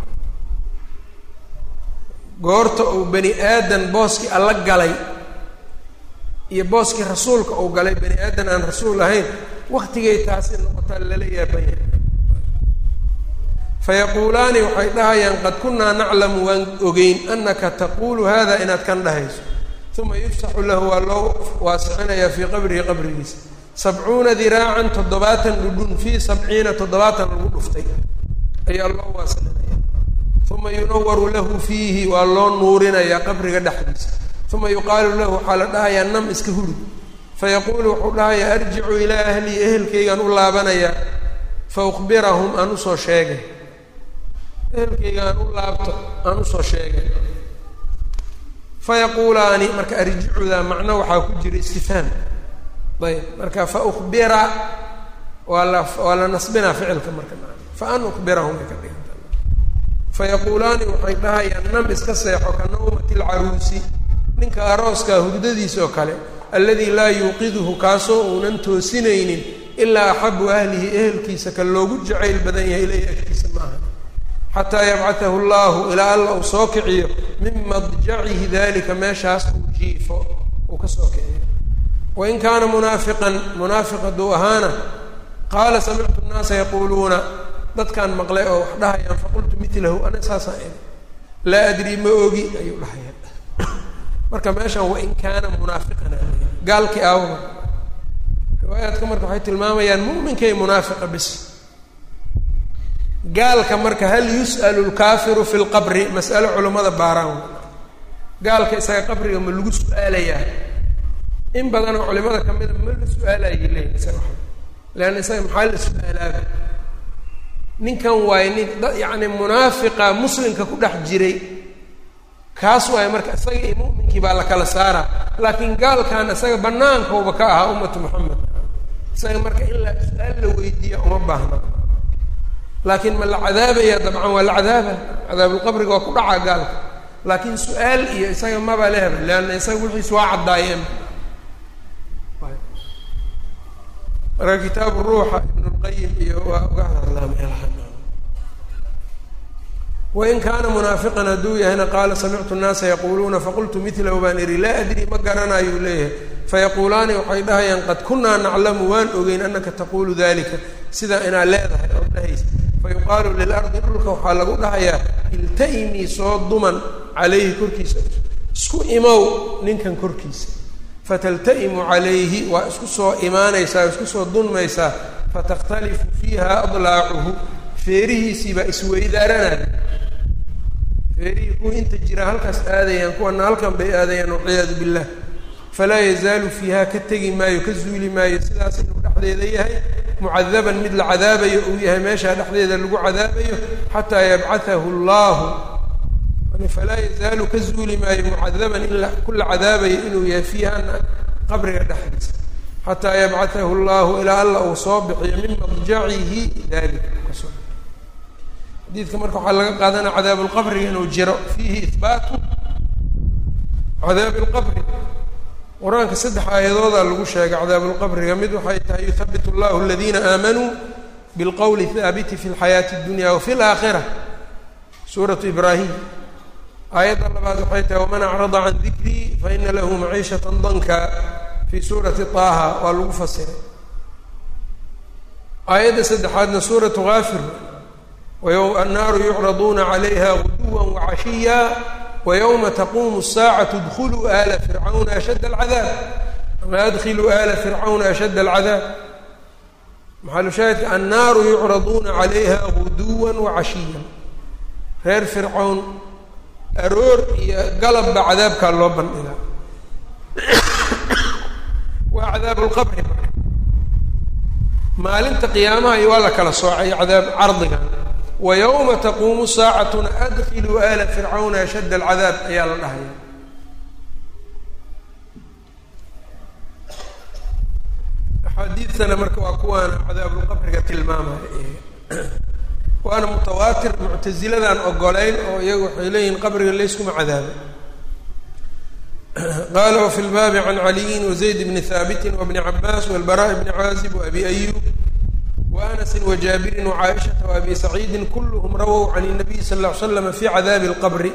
goorta uu bani aadan booskii alla galay iyo booskii rasuulka uu galay bani aadan aan rasuul ahayn waktigay taasi noqotaa lala yaabanya fayaquulaani waxay dhahayaan qad kunnaa naclamu waan ogeyn anaka taquulu hada inaad kan dhahayso uma yufsaxu lahu waa loo waasicinayaa fii qabrihi qabrigiisa sabcuuna diraacan toddobaatan dhudhun fii sabciina toddobaatan lagu dhuftay ayaa loo waasicinaya uma yunawaru lahu fiihi waa loo nuurinayaa qabriga dhexdiisa uma yuqaalu lahu waxaa la dhahayaa nam iska hurud fayaquulu wuxuu dhahayaa arjicu ilaa ahlii ehelkaygaan u laabanayaa fa ukhbirahum aan usoo sheegay ehelkayga aan u laabto aan usoo sheegay fayaquulaani marka arjicuda macno waxaa ku jira istifhaam ayb marka fa ukhbira waa la waa la nasbinaa ficilka marka fa an ukhbirahum ay ka dhiganta fayaquulaani waxay dhahayaan nam iska seexo ka nawmati lcaruusi ninka arooskaa hurdadiisa oo kale alladii laa yuuqiduhu kaasoo uunan toosinaynin ilaa axabu ahlihi ehelkiisa ka loogu jacayl badan yahay ilayhi agtiisa maaha xataa yabcatahu allahu ilaa alla uu soo kiciyo min madjacihi dalika meeshaas uu jiifo uu ka soo kiciyo wain kaana munaafiqan munaafiq hadduu ahaana qaala samictu nnaasa yaquuluuna dadkaan maqlay oo wax dhahayaan faqultu milahu ana saasaan iri laa adrii ma ogi ayuu dhahayaan marka meeshan wain kaana munaafiqan gaalkii aawma riwaayaadka marka waxay tilmaamayaan mu'minkay munaafiqa bis gaalka marka hal yus'alu lkaafiru fi lqabri mas'alo culummada baaraan gaalka isaga qabriga ma lagu su-aalayaa in badanoo culimada kamida ma la su-aalayay leeyihin isaga leanna isaga maxaa la su-aalaaba ninkan waaye nin yacni munaafiqa muslimka ku dhex jiray kaas waaye marka isaga iyo mu'minkii baa la kala saaraa laakiin gaalkan isaga bannaankooba ka ahaa ummatu moxamed isaga marka in la su-aal la weydiiya uma baahna laakiin ma la cadaabaya dabcan waa la cadaaba cadaabulqabriga waa ku dhacaa gaalka laakiin su-aal iyo isaga maba lehba leanna isaga wixiis waa caddaayeen marka kitaabu ruuxa ibnu lqayim iyo waa uga hadlaa meelaha wain kaana munaafiqan hadduu yahayna qaala samictu nnaasa yaquuluuna faqultu milahu baan ihi laa adrii ma garanayuu leeyahay fayaquulaani waxay dhahayaan qad kunnaa naclamu waan ogeyn anaka taquulu dalika sidaa inaad leedahay oo dhahaysa fayuqaalu lilardi dhulka waxaa lagu dhahayaa ilta'imii soo duman calayhi korkiisa isku imow ninkan korkiisa fatalta'imu calayhi waa isku soo imaanaysaa isku soo dunmaysaa fatakhtalifu fiiha adlaacuhu feerihiisiibaa isweydaaranaya feerihii kuwa inta jira halkaas aadayaan kuwana halkan bay aadayaan walciyaadu billah falaa yazaalu fiiha ka tegi maayo ka zuuli maayo sidaas inuu dhexdeeda yahay mucadaban mid la cadaabayo uu yahay meeshaa dhexdeeda lagu cadaabayo xataa yabcatahu allahu yani falaa yazaalu ka zuuli maayo mucadaban in kula cadaabayo inuu yahay fiiha qabriga dhexdiisa xataa yabcatahu allahu ilaa alla uu soo bixiyo min madjacihi dalika kasoo xadiidka marka waxaa laga qaadanaya cadaabu lqabriga inuu jiro fiihi ihbaatu cadaabi lqabri qur-aanka saddex aayadoodaa lagu sheegay cadaabulqabriga mid waxay tahay yuhabbit allahu aladiina aamanuu bilqowli haabiti fi lxayaati اdunya wafi laakhira suuratu ibraahim aayadda labaad waxay tahay waman acrada can dikrii faina lahu maciishata danka fi suurati taaha waa lagu fasiray aayadda saddexaadna suuratu gaafir annaaru yucraduuna calayha guduwa wacashiya ويوم تقوم الساعة ادخلوا آل فرعون أشد العذاب ama أdkiluu آla فرعوna أشد العذاب maxalu shaahidka النaaru يucraduuna عalayha غuduwa وacashiya reer fircown aroor iyo galabba cadaabkaa loo bandhigaa waa cadaab الqbri maalinta qiyaamaha iyo waa la kala soocay cadaab cardigan ويومa تquumu saacatuna adkiluu آla fircawna أshad الcadaab ayaa la dhahaya axaadiidtana marka waa kuwaana cadaabulqabriga tilmaamaya waana mutawaatir muctaziladan ogolayn oo iyagu waxay leeyihin qabriga layskuma cadaaba qala وفي الbaabi عan عaliyi وزayd بni haabiti وبni cabaas والbarاء بni caazib وأbi أyub وأnas أنس وجابر وعائشة وأبي سعيد كلهم رووا عن النبي صلى الله عليه وسلم في عذاب القبر.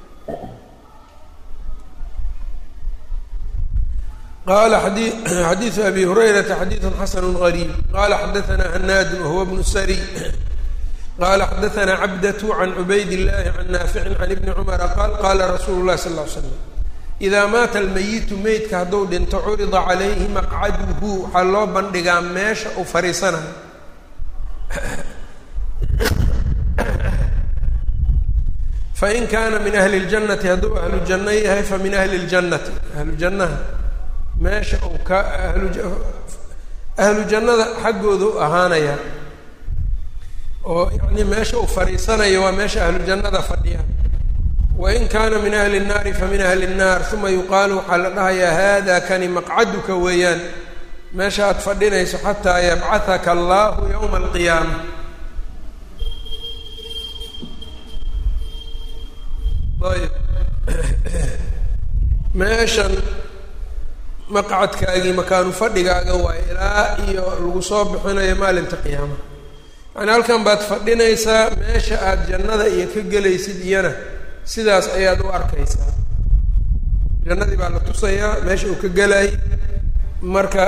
قال حديث أبي هريرة حديث حسن غريب. قال حدثنا هناد وهو ابن السري قال حدثنا عبدة عن عبيد الله عن نافع عن ابن عمر قال قال رسول الله صلى الله عليه وسلم إذا مات الميت meydka hadduu dhinto curida calayhi maqcaduhu waxaa loo bandhigaa meesha uu fariisanayo fain kaana min ahli اljannati hadduu ahlu janno yahay famin ahli اljannati ahlu jannaha meesha uu ka ahlu jannada xaggooda u ahaanaya oo yani meesha uu fariisanayo waa meesha ahlu jannada fadhiya. wain kaana min ahli الnaari famin ahli الnaar uma yuqaalu waxaa la dhahayaa hada kani maqcaduka weeyaan meesha aad fadhinayso xataa yabcahaka allahu ywma alqiyaama. ayb meeshan maqcadkaagii makaanu fadhigaaga waa ilaa iyo lagu soo bixinayo maalinta qiyaama. yani halkan baad fadhinaysaa meesha aad jannada iyo ka gelaysid iyana sidaas ayaad u arkaysaa. jannadii baa la tusayaa meesha uu ka gelay marka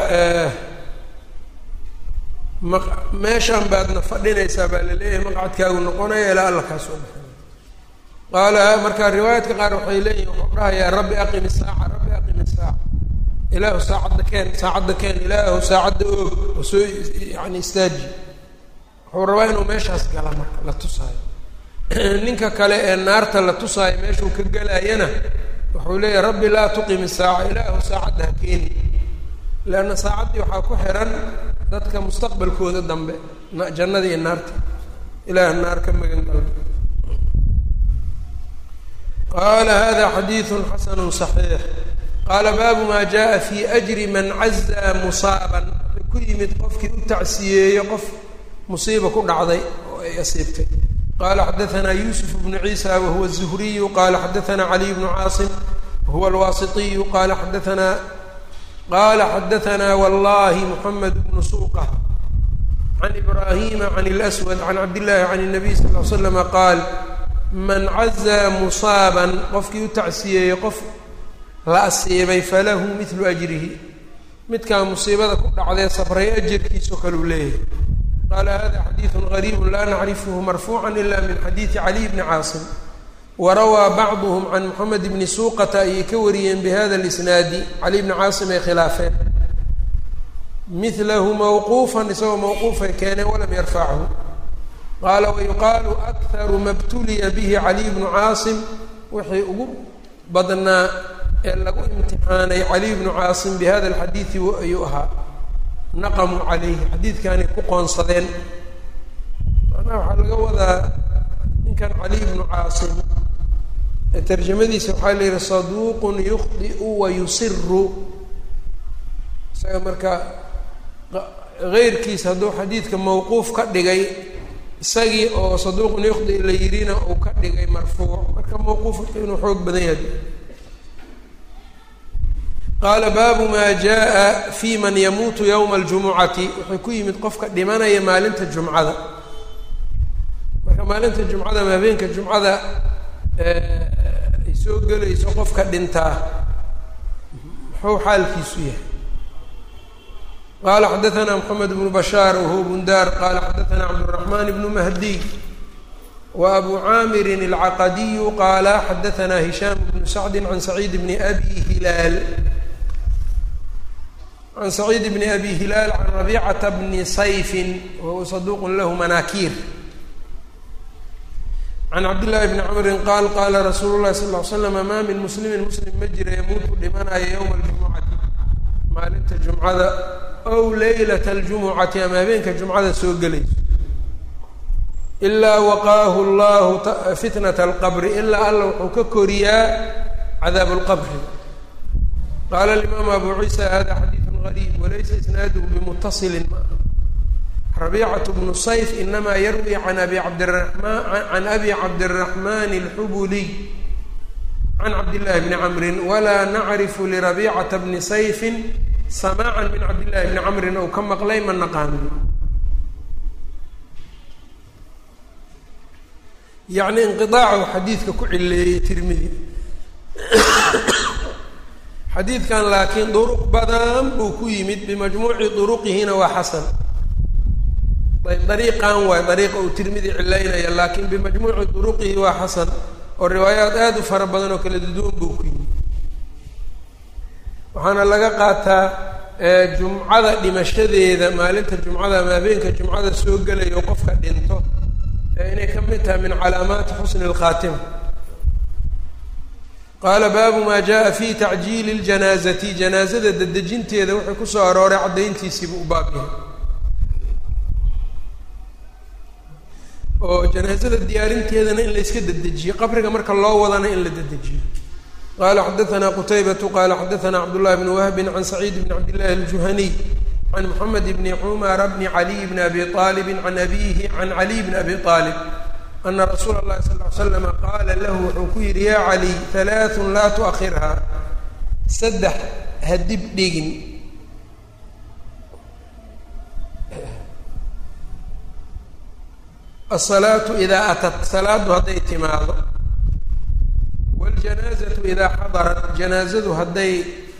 ma meeshan baadna fadhinaysaa baa la leeyahay maqcadkaagu noqonaya ilaa alla kaa soo bixinay. qaala marka riwaayaadka qaar waxay leeyihin wuxuu dhahayaa rabbi aqim isaaca rabbi aqim isaaca ilaahu saacadda keen saacadda keen ilaahu saacadda oog oo soo yani istaaji. wuxuu rabaa inuu meeshaas gala marka la tusaayo. ninka kale ee naarta la tusaayo meeshuu ka gelaayana wuxuu leeyahay rabbi laa tuqim isaaca ilaahu saacadda ha keeni leanna saacaddii waxaa ku xihan dadka mustaqbalkooda dambe jannada iyo naarta ilaah naar ka magan galba. qaala hada xadiidu xasanu صaxiix. qaala baabu maa jaءa fi ajri man cazaa musaaban wuxuu ku yimid qofkii u tacsiyeeyo qof musiiba ku dhacday oo ay asiibtay. qala xadaثna yusuf bnu ciisa wahuwa الzuhriyu qala xadaثna caliy bnu caasim wahuwa alwaasiطiyu qala xadaثna qala xadaثna wallahi muxamed bnu suuqa can ibrahima can اlأswad can cabdillahi can الnabiy sal ll slama qaal man cazaa musaaban qofkii u tacsiyeeyey qof la asiibay falahu midlu ajrihi midkaa musiibada ku dhacdee sabray ajarkiisao kale u leeyahay. qala hada xadiiثu غariib la nacrifhu marfuuca ila min xadiiثi caliy bni caasim warawaa bacduhm can moxamed bni suuqata ayay ka wariyeen bihada اlisnaadi cali bni caasim ay khilaafeen milahu mawquufan isagoo mawquufay keeneen walam yarfachu. qaala wayuqaalu akharu ma btuliya bihi caliy bnu caasim wixii ugu badnaa ee lagu imtixaanay caliy bnu caasim bihada alxadiidi ayuu ahaa naqamuu calayhi xadiidkaanay ku qoonsadeen. macnaha waxaa laga wadaa ninkan caliy bnu caasim ee tarjamadiisa waxaa la yihi saduuqun yukhdi'u wa yusiru isaga marka keyrkiis hadduu xadiidka mawquuf ka dhigay isagii oo saduuqun yukhdi la yidhina uu ka dhigay marfuuc marka mawquufka inuu xoog badan yahay. qaala baabu maa jaءa fi man yamuutu ywma اljumucati wuxuu ku yimid qofka dhimanaya maalinta jumcada. marka maalinta jumcada ma habeenka jumcada ay soo gelayso qofka dhintaa muxuu xaalkiisu yahay. qaala xadaثna mxamed bnu bashaar wahuwa bundar qala xadaثna cabdالرaحman bnu mahdiy wa abu caamirin اlcaqadiyu qaala xadaثna hishaam bnu sacdi can saciid bni abi hilaal can saciid bni abi hilaal can rabicata bni sayfin wahuwa saduuq lahu manaakiir can cabdillahi bni camrin qaal qaala rasuulu llahi sal ll ly slam maa min muslimin muslim ma jira yamuutu dhimanaya yowma aljumucati maalinta jumcada ow leylata aljumucati ama habeenka jumcada soo gelayso ilaa waqaahu llahu fitnata alqabri ilaa alla wuxuu ka koriyaa cadaab lqabri. qaala alimaam abu ciisa hada xadiidu غريب وليس إسناده بمتصل معه. ربيعة بن صيف إنما يروي عن أبي عبد الرحمن عن أبي عبد الرحمن الحبلي عن عبد الله بن عمرو ولا نعرف لربيعة بن صيف سماعا من عبد الله بن عمرو أو كما قليما نقام. yacni inqiaaca xadiidka ku cileeyey tirmidi xadiidkan laakiin duruq badan buu ku yimid bimajmuuci duruqihina waa xasan ayb dariiqan waay dariiqa uu tirmidi cilaynaya laakiin bimajmuuci duruqihi waa xasan oo riwaayaad aada u fara badan oo kala duwan buu ku yimid waxaana laga qaataa jumcada dhimashadeeda maalinta jumcada ama habeenka jumcada soo gelaya oo qofka dhinto inay ka mid tahay min calaamaati xusni اlkhaatima qaala baabu maa jaءa fi tacjiili اljanaazati janaazada dedejinteeda wuxuu kusoo arooray caddayntiisiibu u baab yahay oo janaazada diyaarinteedana in la iska dedejiyo qabriga marka loo wadana in la dedejiyo qala xadaثna qutaybatu qala xadaثna cabdالlahi bn wahbi can saciid bn cabdillahi اljuhaniy can mxamed bni cumara bni caliy bni abi طaalib can abihi can caliy bni abi طaalib ana rasuula اllahi sal ly slama qaala lahu wuxuu ku yidhi ya caliy halaaثun laa tuakhirhaa saddex ha dib dhigin asalaatu idaa atat salaadu hadday timaado wاljanaazatu idaa xadarat janaazadu hadday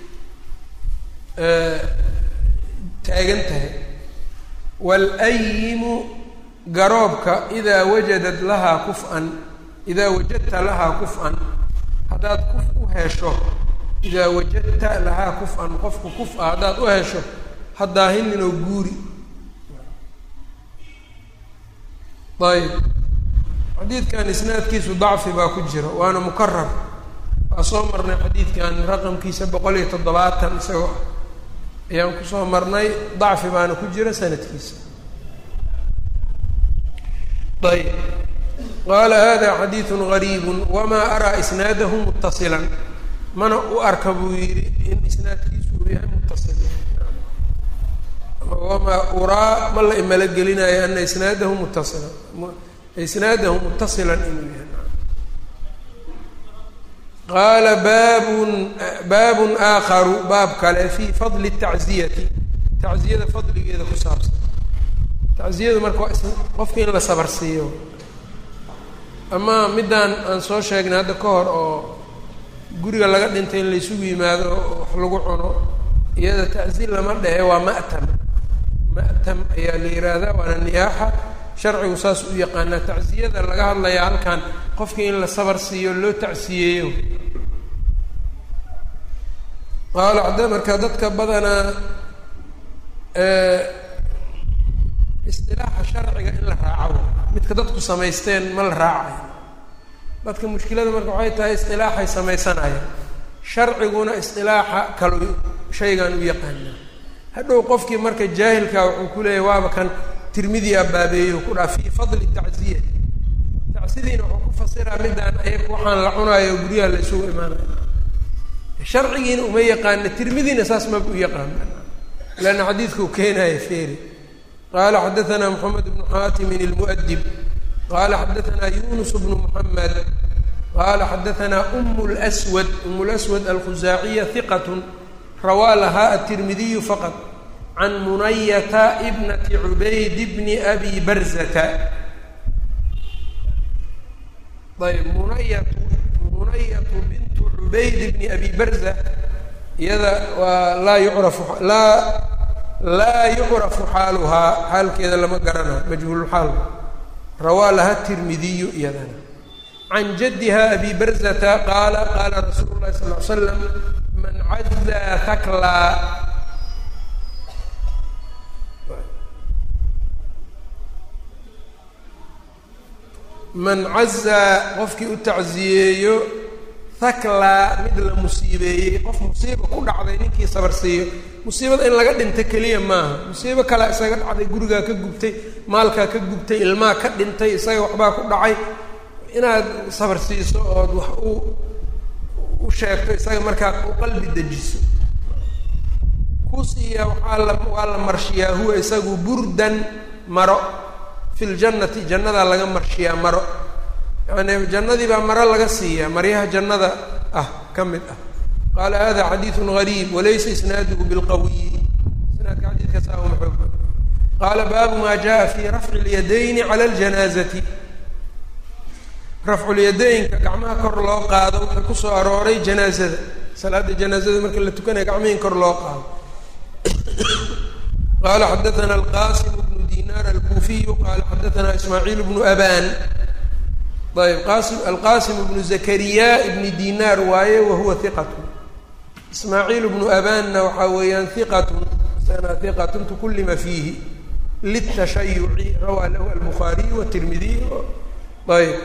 taagan tahay wاlayimu garoobka idaa wajadat lahaa kuf-an idaa wajadta lahaa kuf-an haddaad kuf u hesho idaa wajadta lahaa kuf-an qofku kuf-a haddaad u hesho haddaahininoo guuri ayb xadiidkan isnaadkiisu dacfi baa ku jira waana mukarar waa soo marnay xadiidkan raqamkiisa boqol iyo toddobaatan isagoo ayaan kusoo marnay dacfi baana ku jira sanadkiisa ayb qaala hada xadiidu gariibu wamaa araa isnaadahu muttasilan mana u arka buu yidhi in isnaadkiisu uu yahay muttasil wamaa uraa ma la imalo gelinayo ana isnaadahu muttasilan isnaadahu muttasilan inuu yahay qaala baabun baabun aakaru baab kale fii fadli tacziyati tacziyada fadligeeda ku saabsan tacziyadu marka waa is qofka in la sabar siiyo ama middaan aan soo sheegnay hadda ka hor oo guriga laga dhintay in laysugu yimaado wax lagu cuno iyada tacziil lama dhehe waa ma'tam ma'tam ayaa la yihahdaa waana niyaaxa sharcigu saas u yaqaanaa tacziyada laga hadlaya halkan qofkii in la sabar siiyo loo tacsiyeeyo qaala hadda marka dadka badanaa istilaaxa sharciga in la raaco midka dadku samaysteen ma la raacayo dadka mushkilada marka waxay tahay istilaaxay samaysanayaan sharciguna istilaaxa kalu shaygan u yaqaanaa hadhow qofkii marka jaahilka wuxuu ku leeyahy waaba kan tirmidi abaabeeyo ku dhaa fii fadli tacziya tacsidiina wuxuu ku fasiraa midaan ayaga waxaan la cunaayo guryaha la isugu imaanayo sharcigiina uma yaqaana tirmidiina saas maba u yaqaana leanna xadiidkau keenaya feeri qaala xadaثna mxamed bnu xaatimin اlmu'dib qaala xadaثna yunus bnu muxamed qaala xadaثna um اlأswad um اlأswad alkhusaaciya hiqat rawaa lahaa aلtirmidiyu faqط can munayata bnati cubayd bni abi barzata ayb munayatu munayatu bintu cubayd bni abi barza iyada waa laa yucrafu laa laa yucrafu xaaluhaa xaalkeeda lama garanayo majhuululxaal rawaa laha tirmidiyu iyadana can jaddiha abi barzata qaala qaala rasuulu llahi sal l slam man cazaa taklaa man cazaa qofkii u tacziyeeyo haklaa mid la musiibeeyey qof musiiba ku dhacday ninkii sabar siiyo musiibada in laga dhinta keliya maaha musiibo kalea isaga dhacday gurigaa ka gubtay maalkaa ka gubtay ilmaha ka dhintay isaga waxbaa ku dhacay inaad sabar siiso ood wax u u sheegto isaga markaa u qalbi dejiso kusiiya waxaa la waa la marshiyaa huwa isagu burdan maro fi ljannati jannadaa laga marshiyaa maro yani jannadii baa maro laga siiyaa maryaha jannada ah ka mid ah qaala hada xadiiثun gariib walaysa isnaaduhu bilqawiyi isnaadka xadiidkaas a uma xoog qaala baabu ma jaءa fi rafci اlyadayni calى اljanaazati rafculyadaynka gacmaha kor loo qaado wuxuu ku soo arooray janaazada salaada janaazada marka la tukanayo gacmihi kor loo qaado qala xadaثna alqasim bnu dinar alkufiyu qala xadaثna ismaaciil bnu aban ayb qasim alqasim bnu zakariya ibni dinar waaye wahuwa hiqatu ismaaciil bnu abanna waxaa weeyaan hiqatun sana hiqatun tukullima fiihi litashayuci rawaa lahu albukhaariy watirmidiy ayb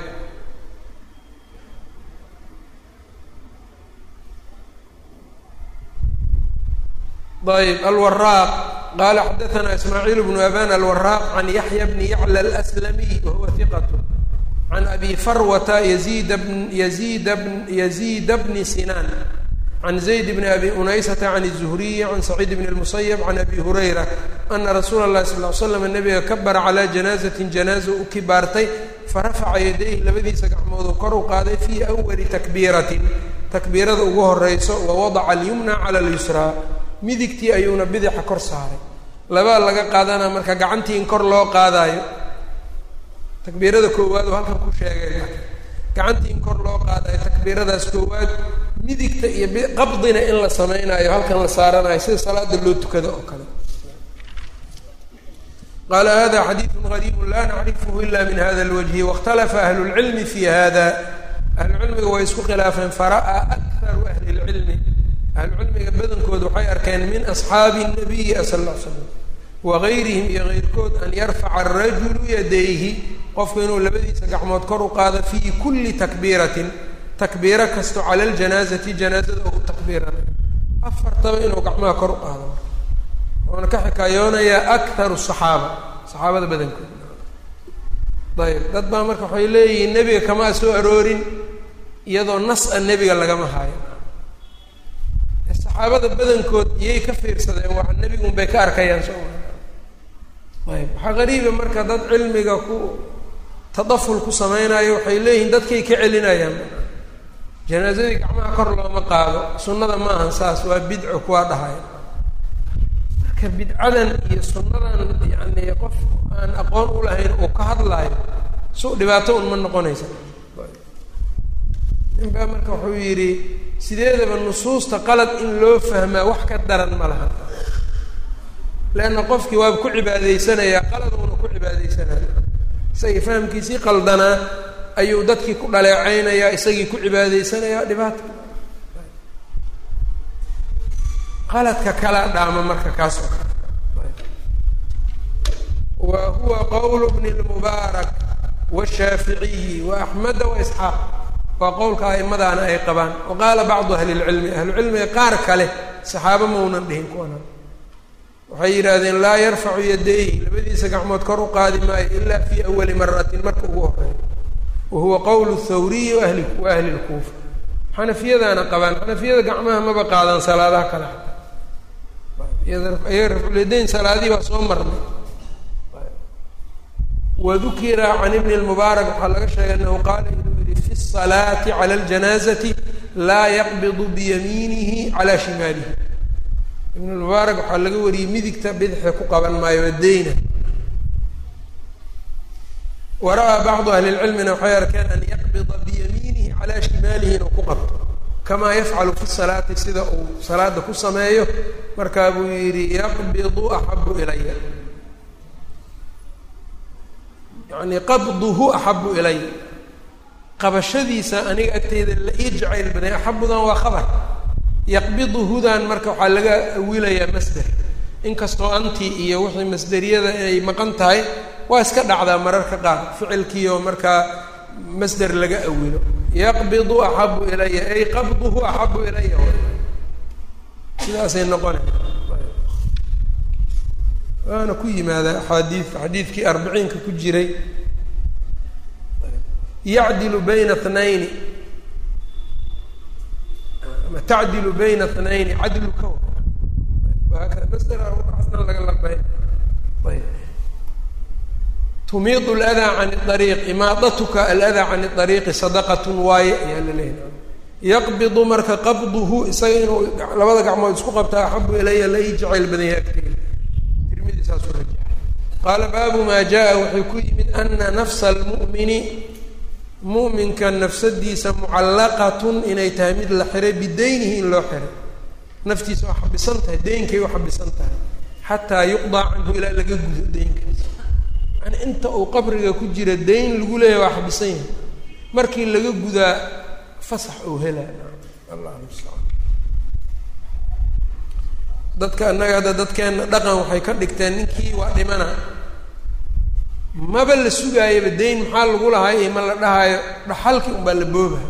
ayb alwaraaq qala xadaثna ismaaciil bnu aban alwaraaq can yaxya bni yacla alslamiy wahuwa hiqat can abi farwata yazid bn yazid bn yazid bni sinan can zayd bni abi unaysata can الzuhriyi can saciid bn اlmusayb can abi hurayra ana rasuula اlahi sal ly slam nabiga kabara calaa janaazatin janaaza u kibaartay farafaca yadayhi labadiisa gacmooduu kor u qaaday fii awali takbiiratin takbiirada ugu horeyso wawadaca alyumna cala اlyusraa midigtii ayuuna bidixa kor saaray labaa laga qaadanaa marka gacantii in kor loo qaadaayo takbiirada koowaad oo halkan ku sheegay gacantii in kor loo qaadayo takbiiradaas koowaad midigta iyo qabdina in la samaynayo halkan la saaranayo sida salaada loo tukado oo kale qaala hada xadiidu gariibu la nacrifhu ila min hada lwajhi waاkhtalafa ahlu lcilmi fi hada ahlucilmiga way isku khilaafeen fara'aa akharu ahli lcilmi ahlucilmiga badankooda waxay arkeen min asxaabi nabiyi sal l slam wagayrihim iyo keyrkood an yarfaca arajulu yadayhi qofku inuu labadiisa gacmood kor u qaado fii kulli takbiiratin takbiiro kasto cala ljanaazati janaazada oo u takbiiranayo afartaba inuu gacmaha kor u qaado wuxuuna ka xikaayoonayaa akharu saxaaba saxaabada badankooda ayb dad baa marka waxay leeyihiin nebiga kamaa soo aroorin iyadoo nas-a nebiga lagama haayo saxaabada badankood iyay ka fiirsadeen waa nebigun bay ka arkayaan soo ayb waxaa qariiba marka dad cilmiga ku tadaful ku samaynayo waxay leeyihiin dadkay ka celinayaan janaazadii gacmaha kor looma qaado sunnada ma ahan saas waa bidco kuwaa dhahaya marka bidcadan iyo sunnadan yani qof aan aqoon u lahayn uu ka hadlaayo su dhibaato un ma noqonaysa nin baa marka wuxuu yidhi sideedaba nusuusta qalad in loo fahmaa wax ka daran ma laha leanna qofkii waaba ku cibaadaysanayaa qalad uuna ku cibaadaysanaya isagii fahamkiisii qaldanaa ayuu dadkii ku dhaleecaynayaa isagii ku cibaadaysanayaa dhibaato qaladka kala dhaama marka kaas oo kale wa huwa qowl bni lmubaarak washaaficiyi wa axmeda wa isxaaq waa qowlka aimadaana ay qabaan wa qaala bacdu ahli lcilmi ahlucilmiga qaar kale saxaabo maunan dhihin kuwana waxay yidhaahdeen laa yarfacu yadayhi labadiisa gacmood kor u qaadi maayo ila fii awali maratin marka ugu horeeyo wa huwa qowlu thawriyi ahli wa ahli lkuufa xanafiyadaana qabaan xanafiyada gacmaha maba qaadaan salaadaha kale iyaga rafculyadayn salaadii baa soo marnay wadukira can ibni lmubaarak waxaa laga sheegay anahu qaala inuu yihi fi salaati cala ljanaazati laa yaqbidu biyamiinihi calaa shimaalihi ibn lmubaarak waxaa laga wariyey midigta bidixda ku qaban maayo adeyna wara-aa bacdu ahli lcilmina waxay arkeen an yaqbida biyamiinihi calaa shimaalihi inuu ku qabto kamaa yafcalu fi salaati sida uu salaada ku sameeyo markaa buu yidhi yaqbidu axabu ilaya yani qabduhu axabu ilay qabashadiisa aniga agteyda la ii jacayl baday axabudan waa khabar yaqbiduhudan marka waxaa laga awilayaa masder inkastoo anti iyo wixii masderiyada ay maqan tahay waa iska dhacdaa mararka qaar ficilkiioo markaa masder laga awilo yaqbidu axabu ilaya ay qabduhu axabu ilaya sidaasay noqonay waana ku yimaada axaadii xadiidkii arbiciinka ku jiray yacdilu bayna tnayni ama tacdilu bayna tnayni cadlu ka wahaakada masder asna laga laqbay ayb tumiidu aladaa can ariiq imaadatuka aladaa can ariiqi sadaqatun waaye ayaa la leeyahay yaqbidu marka qabduhu isaga inuu labada gacmood isku qabtaa axabu ilaya la ii jacayl badan yahay agteyda tirmidi saasuu rajaxay qaala baabu maa jaa wuxuu ku yimid ana nafsa almu'mini mu'minka nafsadiisa mucallaqatun inay tahay mid la xiray bidaynihi in loo xiray naftiisa waa xabisan tahay deynkay u xabisan tahay xataa yuqdaa canhu ilaa laga gudo deynkaas yani inta uu qabriga ku jira dayn lagu leeyahay waa xabisan yahay markii laga gudaa fasax uu helaa allah mustacaan dadka annaga hadda dadkeena dhaqan waxay ka dhigteen ninkii waa dhimana maba la sugaayaba dayn maxaa lagu lahay iyo ma la dhahaayo dhaxalkii unbaa la booba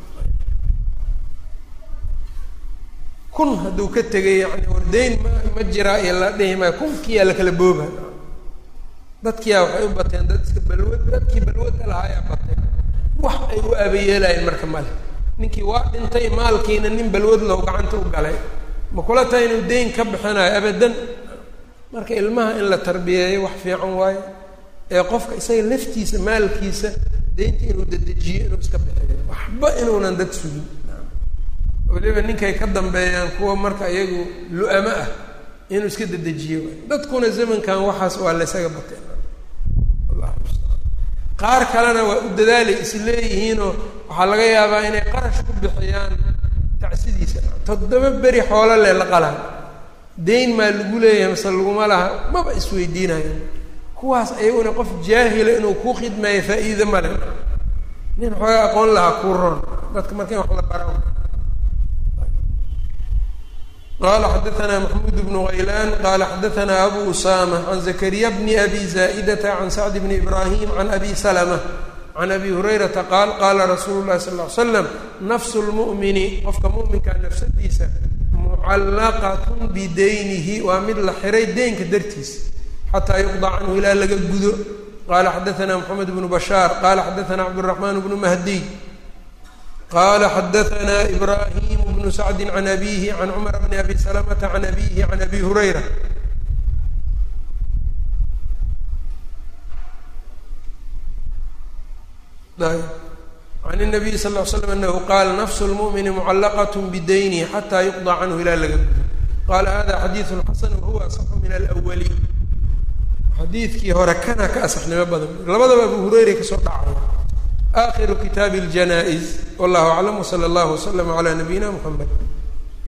kun hadduu ka tegay yani war dayn ma ma jiraa iyo la dhihi maayo kunkiyaa lakala booba dadkiyaa waxay u bateen dad iska balwad dadkii balwadda lahaayaa bateen wax ay u aabayeelaayeen marka male ninkii waa dhintay maalkiina nin balwad low gacanta u galay ma kula tahay inuu dayn ka bixinayo abadan marka ilmaha in la tarbiyeeyo wax fiican waayo ee qofka isaga laftiisa maalkiisa daynta inuu dedejiyo inuu iska bixiyo waxba inuunan dad sugin waliba ninkay ka dambeeyaan kuwa marka iyagu lu-amo ah inuu iska dedejiyo dadkuna zamankan waxaas waa laysaga bateen allah mustacaan qaar kalena waa u dadaalay is leeyihiinoo waxaa laga yaabaa inay qarash ku bixiyaan tacsidiisa toddoba beri xoolo le la qalaan dayn maa lagu leeyahay mase laguma laha maba isweydiinayo kuwaas ayaguna qof jaahila inuu ku khidmeeyo faa-iida male nin xoogaa aqoon lahaa kuu roon dadka marka in wax la bara qala xadaثna maxmud bnu غaylan qala xadaثna abu usama can zakariya bni abi zaa'idata can sacd bni ibrahim can abi salma can abi hurayrata qaal qaala rasuulu lahi sal ly slam nafsu lmu'mini qofka mu'minkaa nafsadiisa mucallaqatun bidaynihi waa mid la xiray deynka dartiisa xataa yuqda canhu ilaa laga gudo qala xadaثna moxamed bnu bashaar qala xadaثna cabdالraxman bnu mahdiy qala xadaثna ibrahim bnu sacdi can abihi can cumar bni abi salamata can abihi can abi hurayra can الnabiy sal ll ly slam anahu qaala nafsu lmu'mini mucallaqat bidaynihi xataa yuqda canhu ilaa laga gudo qaala hada xadiiثu xasan wahuwa asaxu min alأwaliin xadiidkii hore kana ka asaxnimo badan labadaba abu hurayra kasoo dhacaya آخر كتاب الجنائز والله أعلم وصلى الله وسلم على نبينا محمد